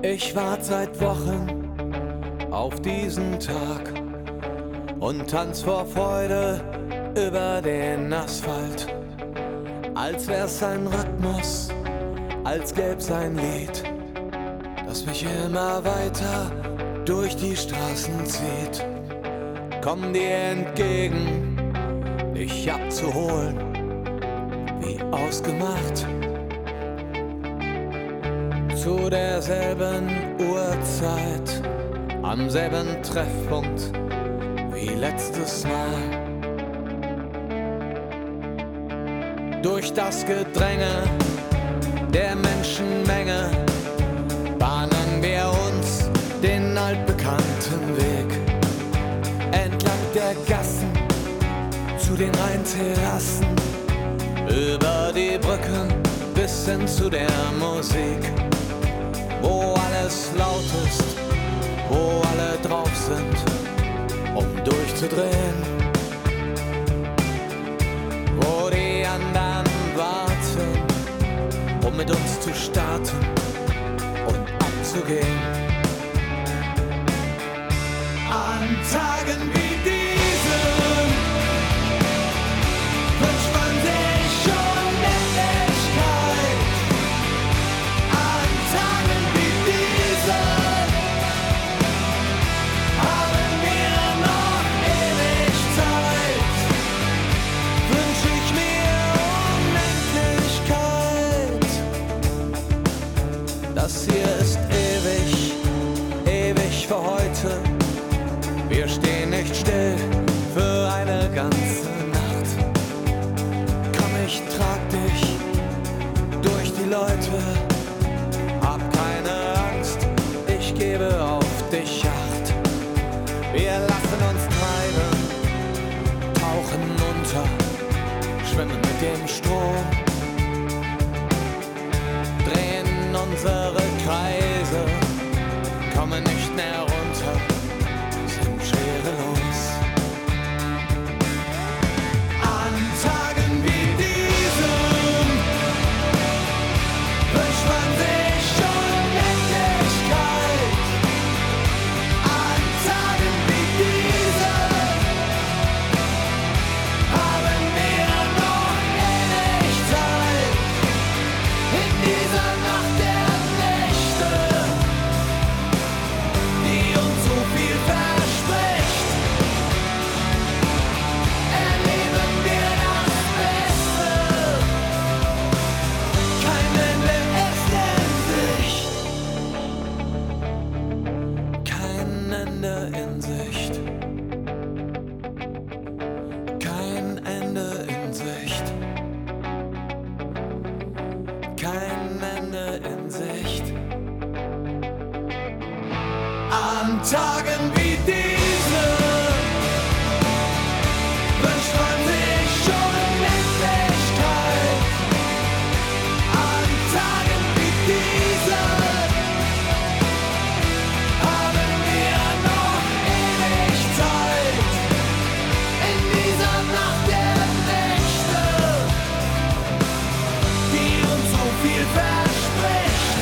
Ich wart seit Wochen auf diesen Tag und tanz vor Freude über den Asphalt. Als wär's ein Rhythmus, als gäb's ein Lied, das mich immer weiter durch die Straßen zieht. Komm dir entgegen, dich abzuholen, wie ausgemacht. Zu derselben Uhrzeit, am selben Treffpunkt wie letztes Mal. Durch das Gedränge der Menschenmenge bahnen wir uns den altbekannten Weg. Entlang der Gassen zu den Rheinterrassen, über die Brücken bis hin zu der Musik. Wo alles laut ist, wo alle drauf sind, um durchzudrehen. Wo die anderen warten, um mit uns zu starten und abzugehen. An Tagen wie diesen wünscht man sich Unendlichkeit. An Tagen wie diesen haben wir noch ewig Zeit. Wünsch ich mir Unendlichkeit. Das hier ist ewig, ewig für heute. Wir stehen nicht still für eine ganze Nacht. Komm, ich trag dich durch die Leute. Hab keine Angst, ich gebe auf dich Acht. Wir lassen uns treiben, tauchen unter, schwimmen mit dem Strom, drehen unsere Kreise, kommen nicht mehr runter, sind schwerelos. An Tagen wie diesen wünscht man sich Unendlichkeit. An Tagen wie diesen haben wir noch ewig Zeit. In dieser Nacht der Nächte, die uns so viel verspricht, erleben wir das Beste. Kein Ende ist in Sicht. Kein Ende in Sicht. Kein Ende in Sicht. Kein Ende in Sicht. An Tagen wie diesen wünscht man sich Unendlichkeit. An Tagen wie diesen haben wir noch ewig Zeit. In dieser Nacht der Nächte, die uns so viel verspricht,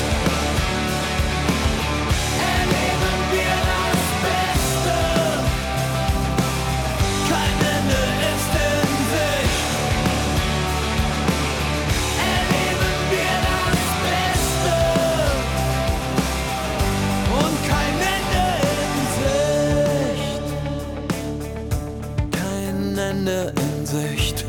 erleben wir das Beste. Kein Ende ist in Sicht. Erleben wir das Beste. Und kein Ende in Sicht. Kein Ende in Sicht.